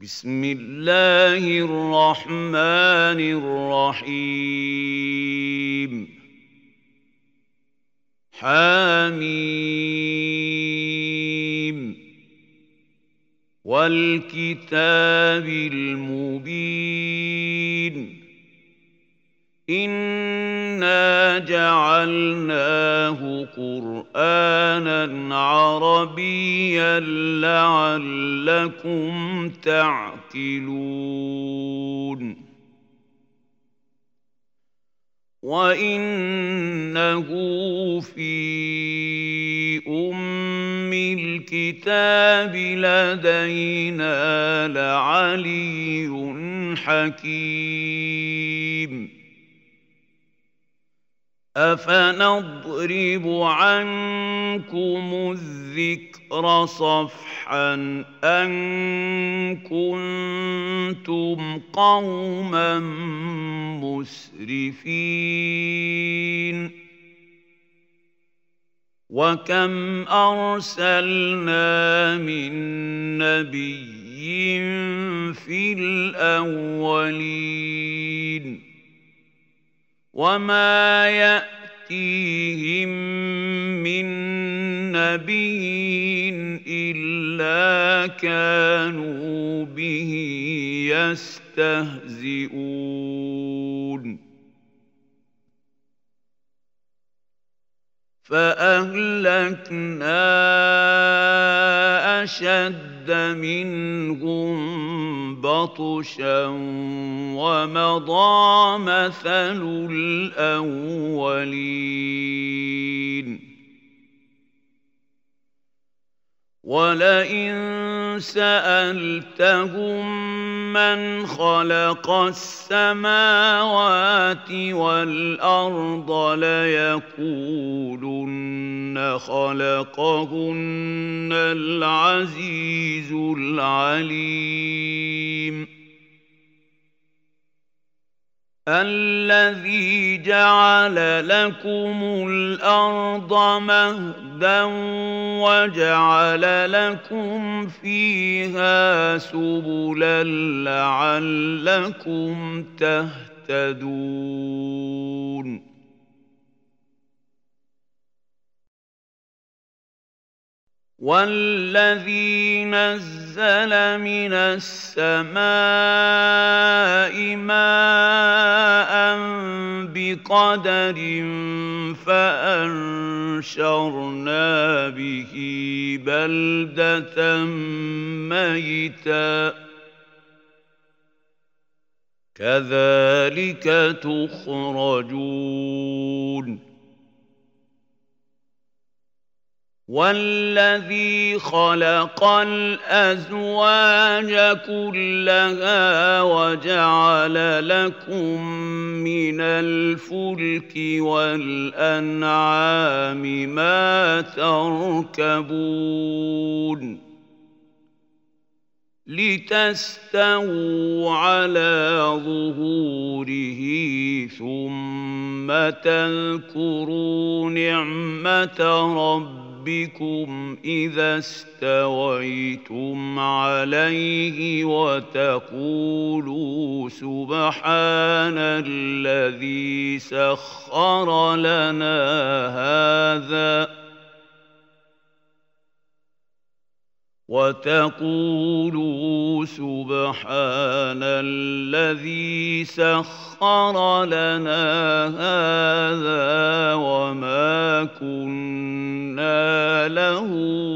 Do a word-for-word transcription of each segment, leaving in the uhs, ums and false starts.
بسم الله الرحمن الرحيم حميم والكتاب المبين إنا جعلناه قرآنا عربيا لعلكم تعقلون وإنه في أم الكتاب لدينا لعلي حكيم أفنضرب عنكم الذكر صفحا أن كنتم قوما مسرفين وكم أرسلنا من نبي في الأولين وما يأتيهم من نبي إلا كانوا به يستهزئون فأهلكنا أشد منهم بطشا ومضى مثل الأولين ولئن سألتهم من خلق السماوات والأرض ليقولن خلقهن العزيز العليم الذي جعل لكم الأرض مهدا وجعل لكم فيها سبلا لعلكم تهتدون والذي نزل من السماء ماء بقدر فأنشرنا به بلدة ميتا كذلك تخرجون والذي خلق الأزواج كلها وجعل لكم من الفلك والأنعام ما تركبون لتستووا على ظهوره ثم تذكروا نعمة ربكم ربكم إذا استويتم عليه وتقولوا سبحان الذي سخر لنا هذا وتقولوا سبحان الذي سخر لنا هذا وما كنا له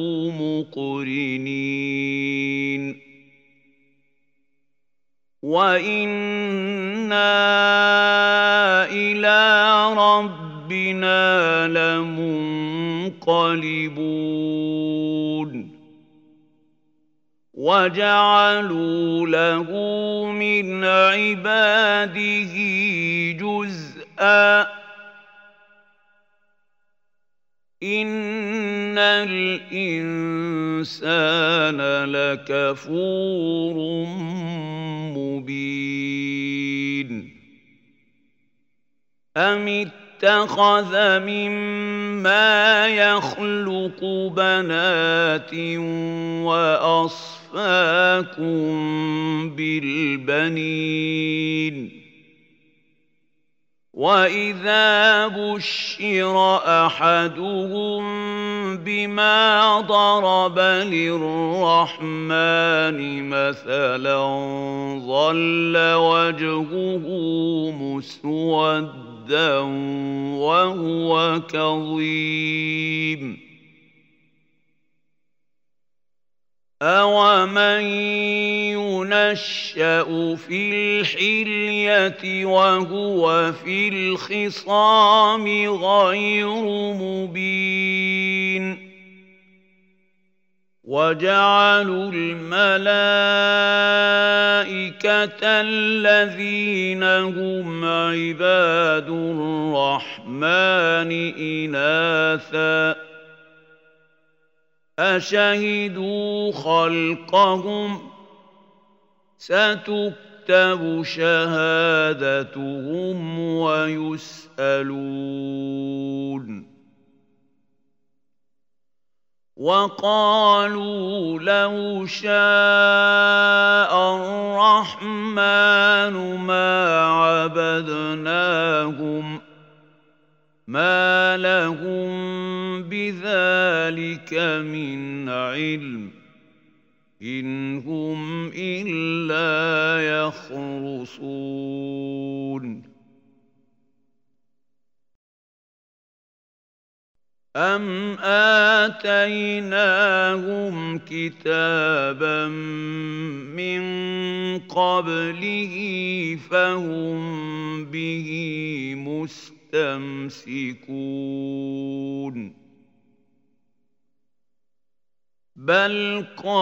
مقرنين وإنا إلى ربنا لمنقلبون وجعلوا له من عباده جزءا إن الإنسان لكفور مبين أم اتخذ مما يخلق بنات وأصفاكم بالبنين وإذا بشر أحدهم بما ضرب للرحمن مثلا ظل وجهه مسودا وهو كظيم أَوَمَن يُنَشَّأُ فِي الْحِلْيَةِ وَهُوَ فِي الْخِصَامِ غَيْرُ مُبِينٍ وَجَعَلُوا الْمَلَائِكَةَ الَّذِينَ هُمْ عِبَادُ الرَّحْمَنِ إِنَاثًا أشهدوا خلقهم ستكتب شهادتهم ويسألون وقالوا لو شاء الرحمن ما عبدناهم ما لهم بذلك من علم إن هم إلا يخرصون أم آتيناهم كتابا من قبله فهم به مستمسكون بل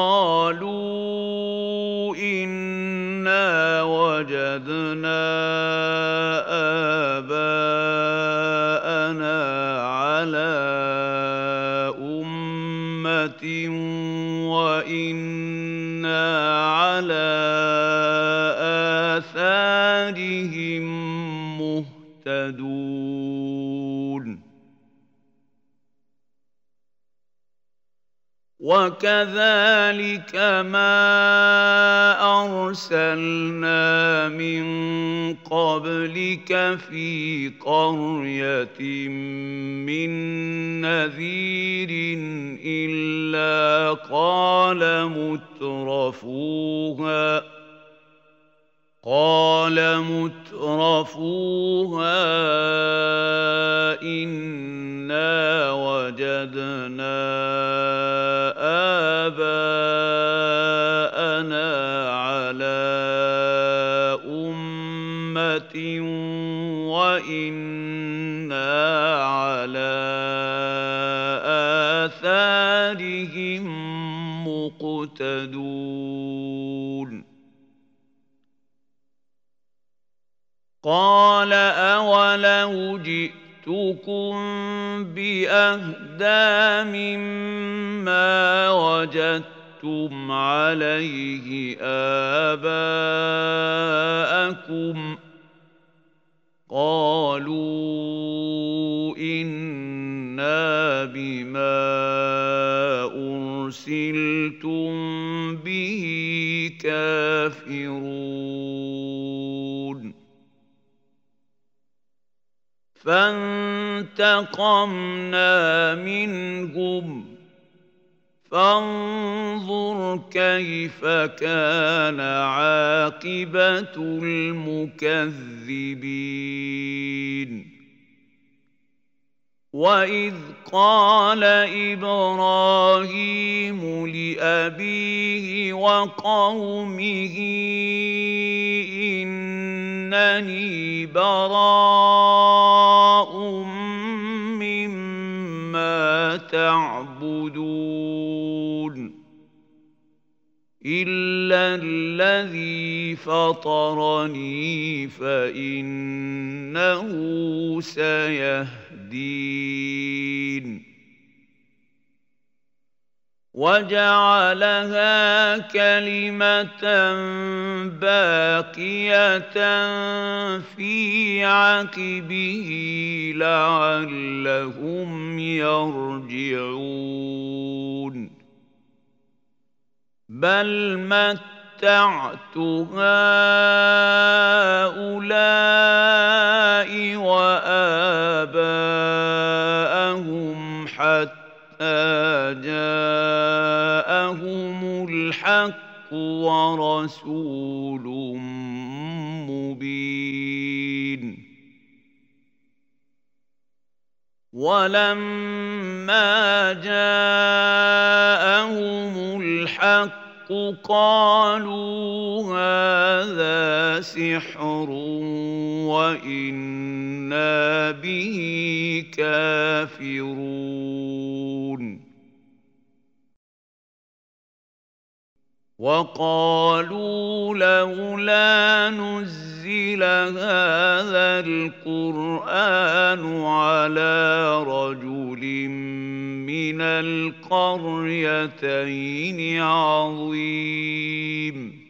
قالوا إنا وجدنا آباءنا على أمة وإنا على آثارهم مهتدون وكذلك ما أرسلنا من قبلك في قرية من نذير إلا قال مترفوها قال مترفوها إنا وجدنا آباءنا على أمة وإنا على آثارهم مقتدون قال أولو جئتكم بأهدى مما وجدتم عليه آباءكم قالوا إنا بما أرسلتم به كافرون فانتقمنا منهم فانظر كيف كان عاقبة المكذبين وإذ قال إبراهيم لأبيه وقومه إنني براء مما تعبدون إلا الذي فطرني فإنه سيهدين وجعلها كلمة باقية في عقبه لعلهم يرجعون بل متعت هؤلاء وآباءهم حتى جاءهم الحق ورسول مبين ولما جاءهم الحق قالوا هذا سحر وإنا به كافرون وقالوا لولا نزل هذا القرآن على رجل من القريتين عظيم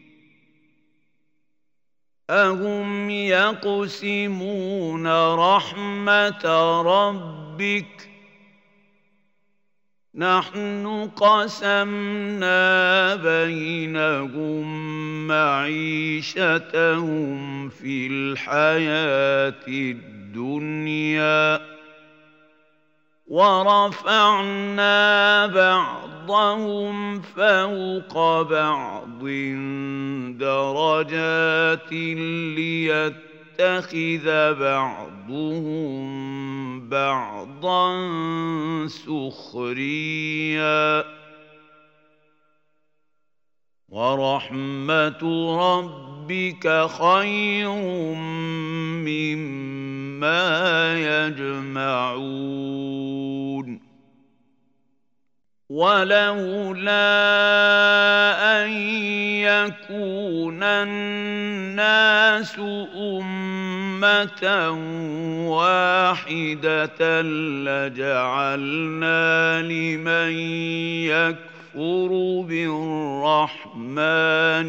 أهم يقسمون رحمة ربك نحن قسمنا بينهم معيشتهم في الحياة الدنيا ورفعنا بعضهم فوق بعض درجات ليتخذ بعضهم بعضا سخريا ورحمة ربك خير مما يجمعون ولولا أن يكون الناس أمة واحدة لجعلنا لمن يكفر بالرحمن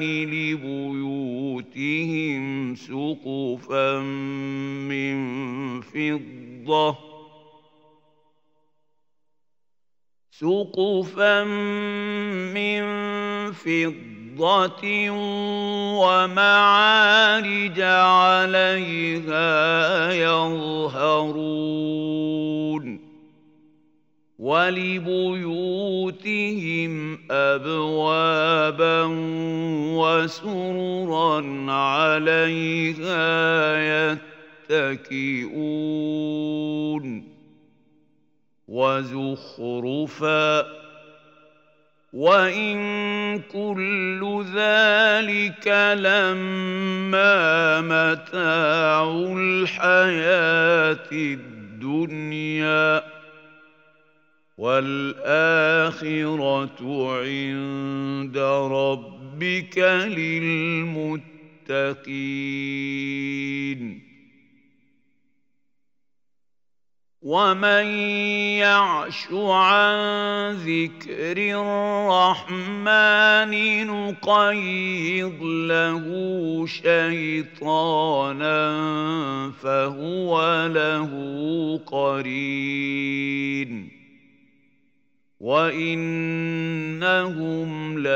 لبيوتهم سقفا من فضة سقفا من فضة ومعارج عليها يظهرون ولبيوتهم أبوابا وسررا عليها يتكئون وزخرفا وإن كل ذلك لما متاع الحياة الدنيا والآخرة عند ربك للمتقين ومن يعش عن ذكر الرحمن نقيض له شيطانا فهو له قرين وإنهم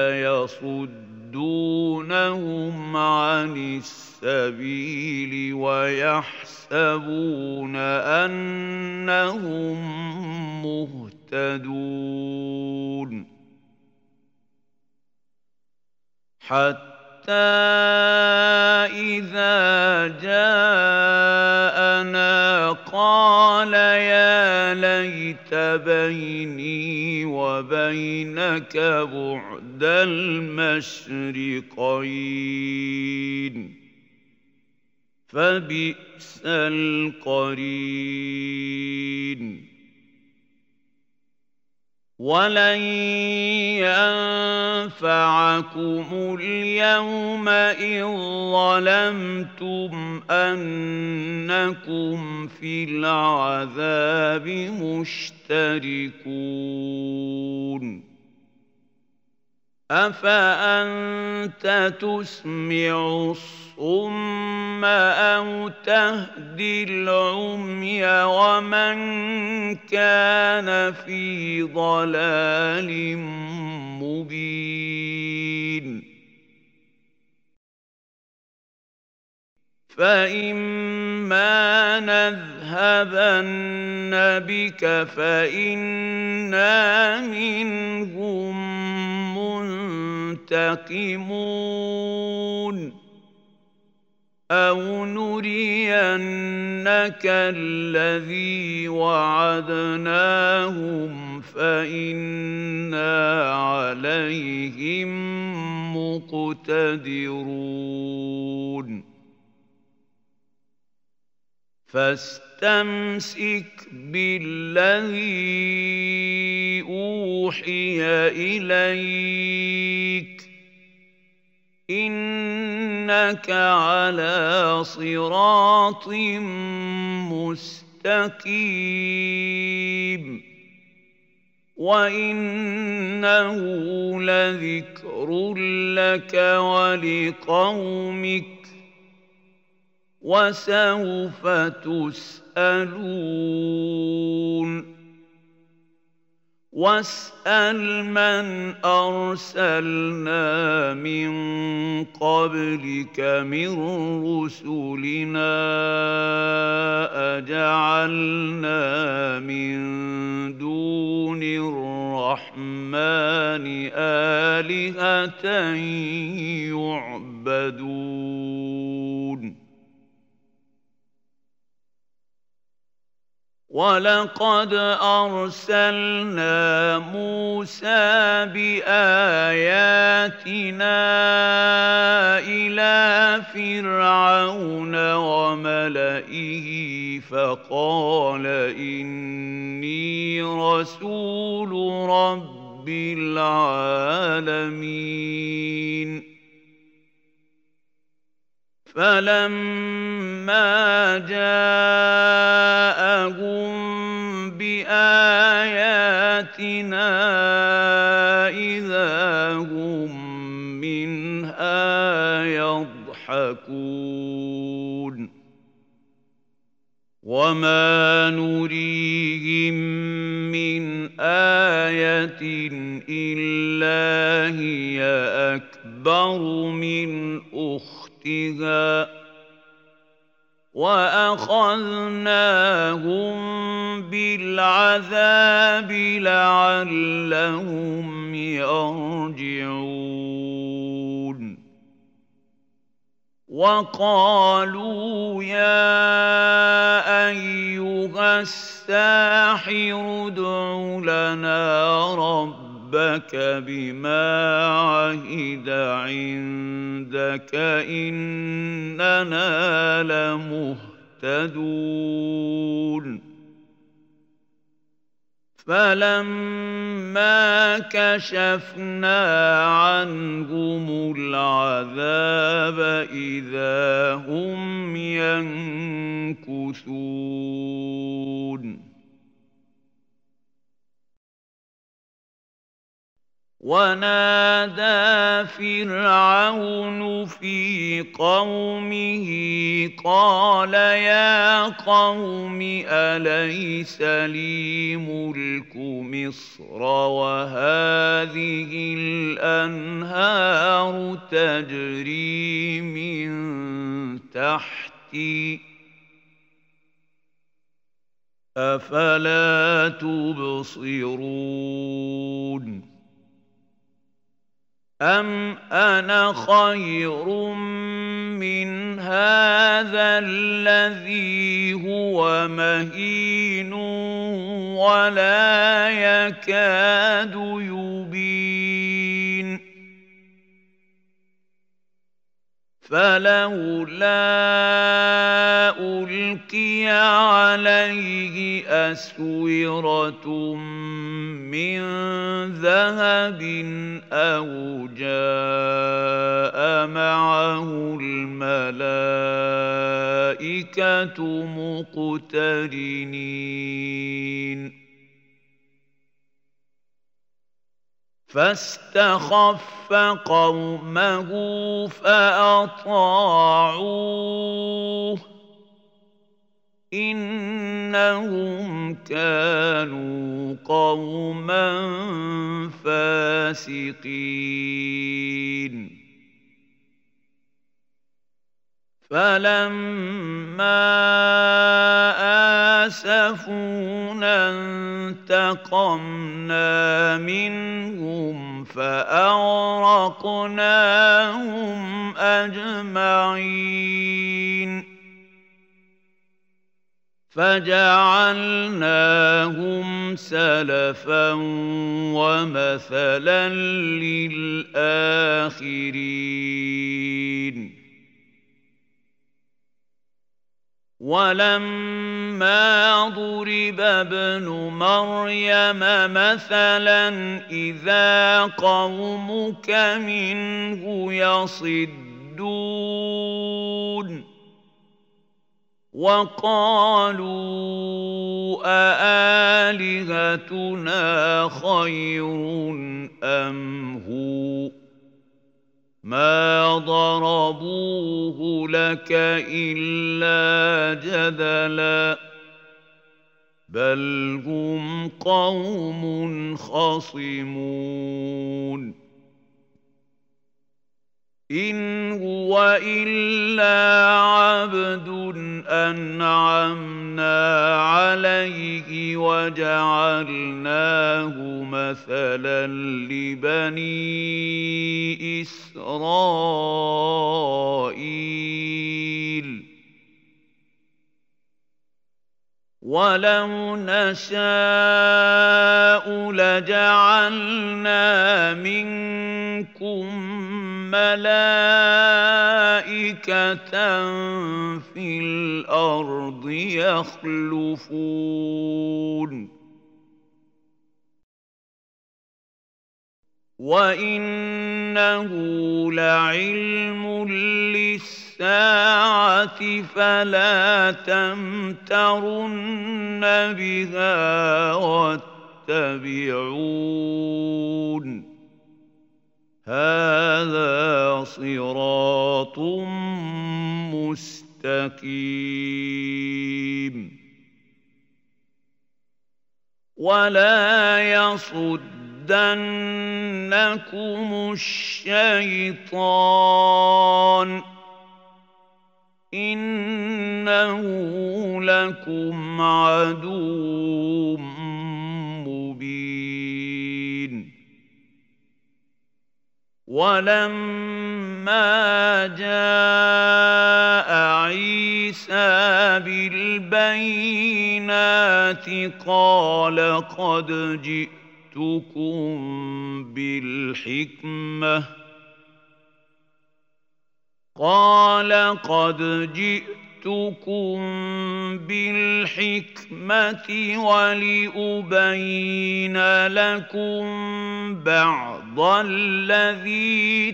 ليصدونهم عن السبيل ويحسبون أنهم مهتدون حتى إذا جاءنا قال يا ليت بيني وبينك بعد المشرقين فبئس القرين ولن ينفعكم اليوم إذ ظلمتم أنكم في العذاب مشتركون أفأنت تسمع الصم أو تهدي العمي ومن كان في ضلال مبين فإما نذهبن بك فإنا منهم منتقمون أو نرينك الذي وعدناهم فإنا عليهم مقتدرون فاستمسك بالذي أوحي إليك إنك على صراط مستقيم وإنه لذكر لك ولقومك وسوف تسألون واسأل من أرسلنا من قبلك من رسلنا أجعلنا من دون الرحمن آلهة يعبدون ولقد أرسلنا موسى بآياتنا إلى فرعون وملئه فقال إني رسول رب العالمين فلما جاءهم بآياتنا إذا هم منها يضحكون وما نريهم من آية إلا هي أكبر من أختها وأخذناهم بالعذاب لعلهم يرجعون وقالوا يا أيها الساحر ادع لنا ربك ربك بما عهد عندك إننا لمهتدون فلما كشفنا عنهم العذاب إذا هم ينكثون ونادى فرعون في قومه قال يا قوم أليس لي ملك مصر وهذه الأنهار تجري من تحتي أفلا تبصرون أم أنا خير من هذا الذي هو مهين ولا يكاد يبين فلولا ألقي عليه أسورة من ذهب أو جاء معه الملائكة مقترنين فاستخف قومه فأطاعوه إنهم كانوا قوما فاسقين فلما آسفونا انتقمنا منهم فأغرقناهم أجمعين فجعلناهم سلفا ومثلا للآخرين ولما ضرب ابن مريم مثلا إذا قومك منه يصدون وقالوا أآلهتنا خير أم هو ما ضربوه لك إلا جدلا بل هم قوم خصمون إن هو إلا عبد أنعمنا عليه وجعلناه مثلا لبني إسرائيل ولو نشاء لجعلنا منكم ملائكة في الأرض يخلفون وإنه لعلم للساعة فلا تمترن بها واتبعون هذا صراط مستقيم ولا يصدنكم الشيطان إنه لكم عدو مبين ولما جاء عيسى بالبينات قال قد جئتكم بالحكمة قال قد جئتكم بالحكمة ولأبين لكم بعض الذي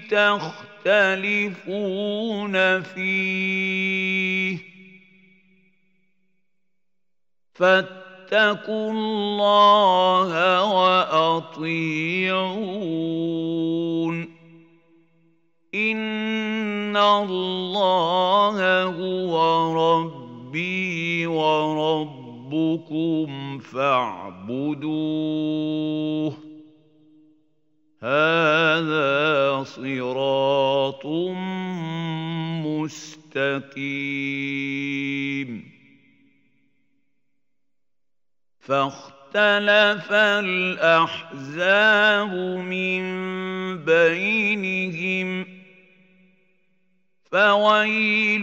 تختلفون فيه فاتقوا الله وأطيعون إن الله هو ربي وربكم فاعبدوه هذا صراط مستقيم فاختلف الأحزاب من بينهم فويل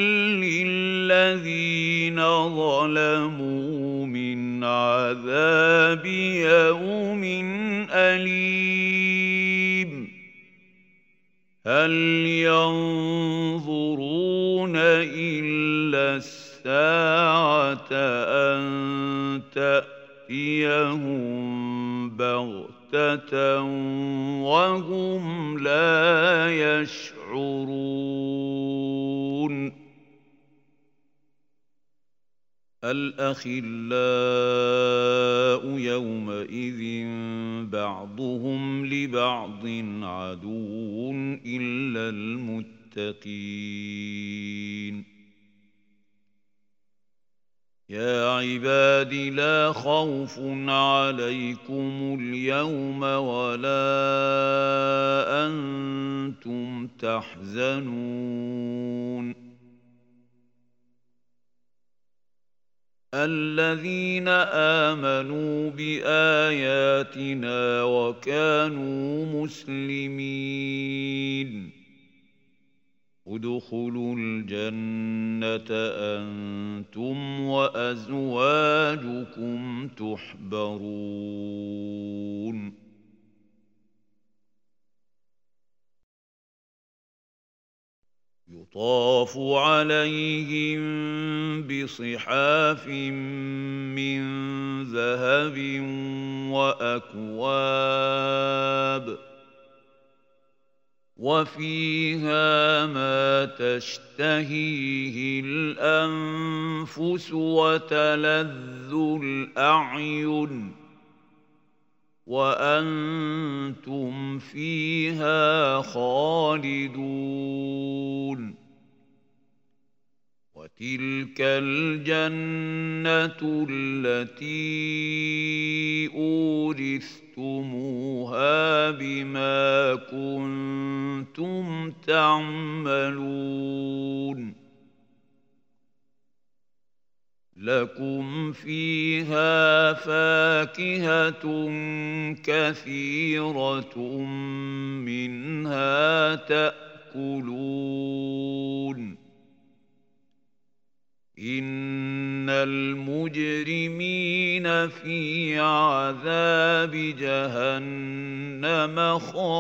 للذين ظلموا من عذاب يوم أليم هل ينظرون إلا الساعة أن تأتيهم بغتة وهم لا يشعرون الأخلاء يومئذ بعضهم لبعض عدو إلا المتقين يا عباد لا خوف عليكم اليوم ولا أنتم تحزنون الذين آمنوا بآياتنا وكانوا مسلمين ادخلوا الجنة أنتم وأزواجكم تحبرون يطاف عليهم بصحاف من ذهب وأكواب وفيها ما تشتهيه الأنفس وتلذ الأعين وأنتم فيها خالدون وتلك الجنة التي أورثتموها بما كنتم تعملون لكم فيها فاكهة كثيرة منها تأكلون إن المجرمين في عذاب جهنم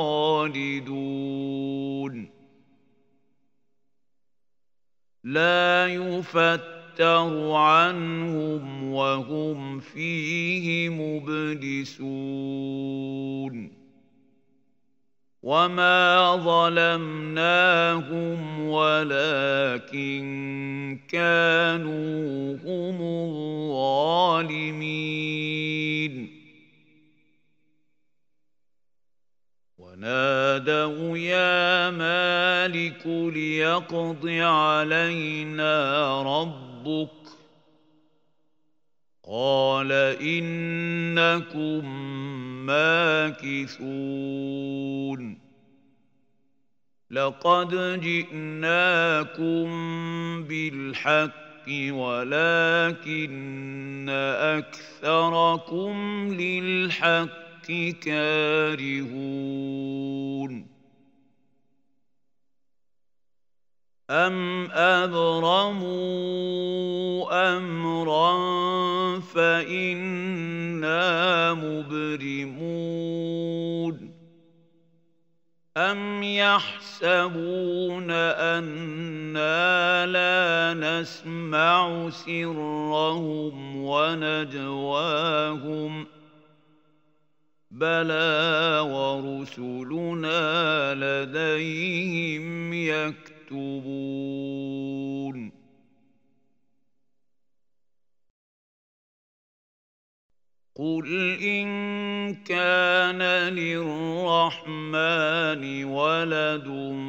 خالدون لا يفتر عنهم وهم فيه مبلسون وما ظلمناهم ولكن كانوا هم الظالمين ونادوا يا مالك ليقض علينا ربك قال إنكم ماكثون لقد جئناكم بالحق ولكن أكثركم للحق كارهون أم أبرموا أمرا فإنا مبرمون أم يحسبون أنا لا نسمع سرهم ونجواهم بلى ورسلنا لديهم يكتبون قل إن كان للرحمن ولد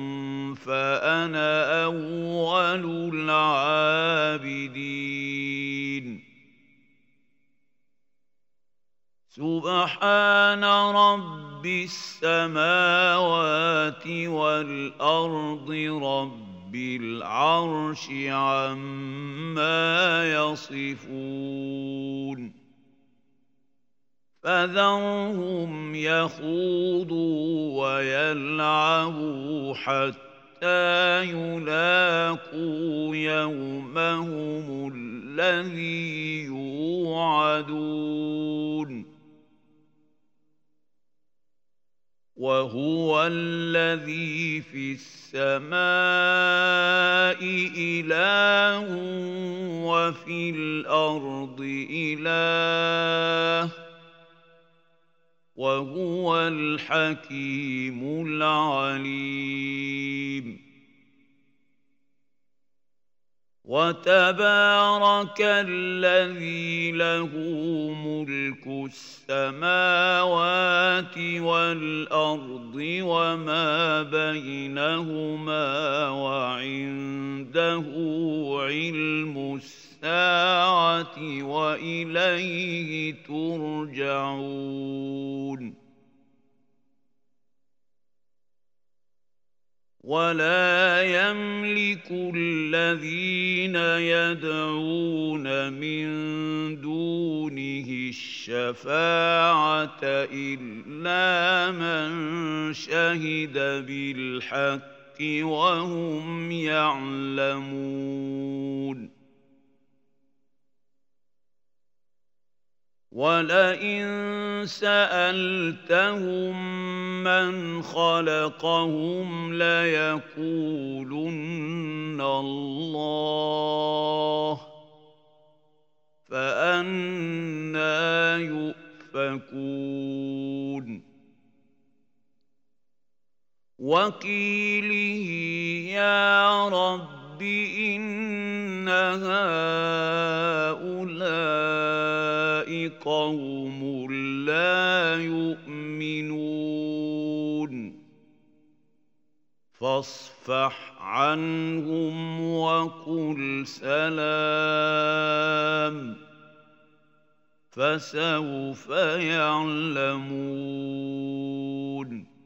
فأنا أول العابدين سبحان رب السماوات والأرض رب العرش عما يصفون فذرهم يخوضوا ويلعبوا حتى يلاقوا يومهم الذي يوعدون وهو الذي في السماء إله وفي الأرض إله وهو الحكيم العليم وتبارك الذي له ملك السماوات والأرض وما بينهما وعنده علم الساعة وإليه ترجعون ولا يملك الذين يدعون من دونه الشفاعة إلا من شهد بالحق وهم يعلمون ولئن سألتهم من خلقهم ليقولن الله فأنى يؤفكون وقيله يا رب إن هؤلاء قوم لا يؤمنون فاصفح عنهم وقل سلام فسوف يعلمون